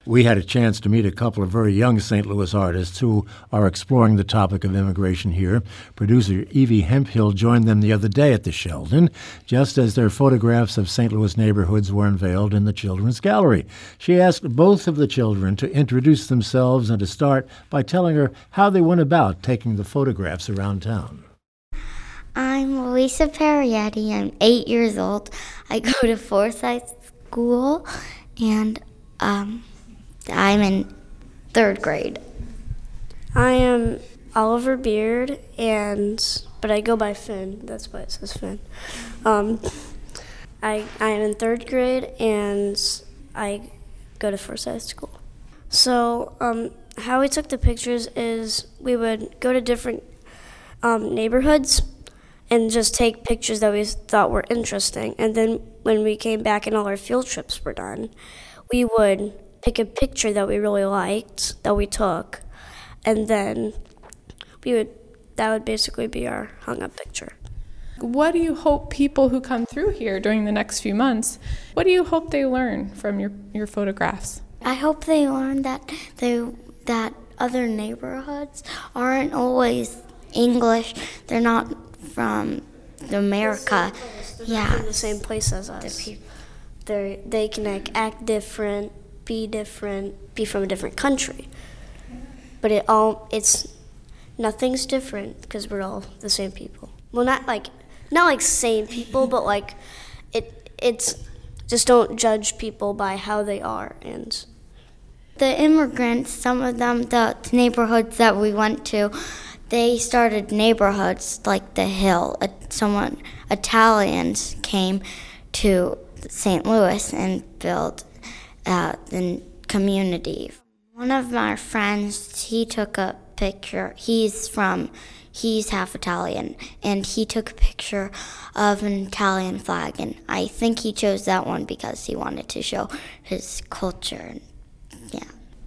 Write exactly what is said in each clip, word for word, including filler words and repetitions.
We had a chance to meet a couple of very young Saint Louis artists who are exploring the topic of immigration here. Producer Evie Hemphill joined them the other day at the Sheldon, just as their photographs of Saint Louis neighborhoods were unveiled in the Children's Gallery. She asked both of the children to introduce themselves and to start by telling her how they went about taking the photographs around town. I'm Louisa Parietti. I'm eight years old. I go to Forsyth School, and um, I'm in third grade. I am Oliver Beard, and but I go by Finn. That's why it says Finn. Um, I I am in third grade, and I go to Forsyth School. So um, how we took the pictures is we would go to different um, neighborhoods and just take pictures that we thought were interesting. And then when we came back and all our field trips were done, we would pick a picture that we really liked, that we took, and then we would that would basically be our hung-up picture. What do you hope people who come through here during the next few months, what do you hope they learn from your, your photographs? I hope they learn that they that other neighborhoods aren't always English. They're not from America. They're yeah, not from the same place as us. They they can like act different, be different, be from a different country. But it all it's nothing's different because we're all the same people. Well, not like not like same people, but like it it's just don't judge people by how they are. And the immigrants, some of them, the neighborhoods that we went to, they started neighborhoods like the Hill. Someone, Italians came to Saint Louis and built uh, the community. One of my friends, he took a picture. He's from, he's half Italian, and he took a picture of an Italian flag. And I think he chose that one because he wanted to show his culture. Yeah.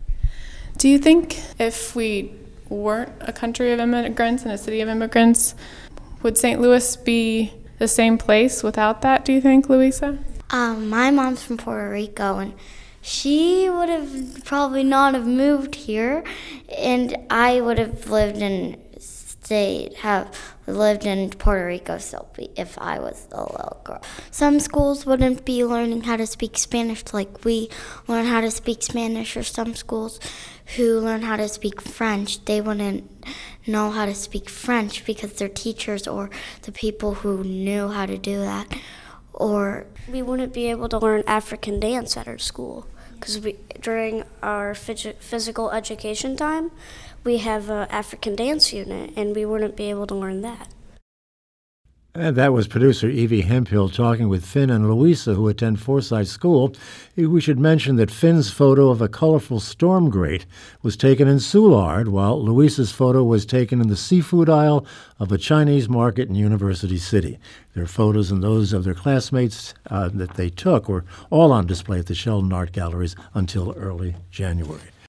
Do you think if we weren't a country of immigrants and a city of immigrants, would Saint Louis be the same place without that, do you think, Louisa? Um, my mom's from Puerto Rico, and she would have probably not have moved here, and I would have lived in state, have lived in Puerto Rico still if I was a little girl. Some schools wouldn't be learning how to speak Spanish like we learn how to speak Spanish, or some schools who learn how to speak French, they wouldn't know how to speak French because their teachers or the people who knew how to do that, or we wouldn't be able to learn African dance at our school because we during our phys- physical education time, we have an African dance unit, and we wouldn't be able to learn that. And that was producer Evie Hemphill talking with Finn and Louisa, who attend Forsyth School. We should mention that Finn's photo of a colorful storm grate was taken in Soulard, while Louisa's photo was taken in the seafood aisle of a Chinese market in University City. Their photos and those of their classmates uh, that they took were all on display at the Sheldon Art Galleries until early January.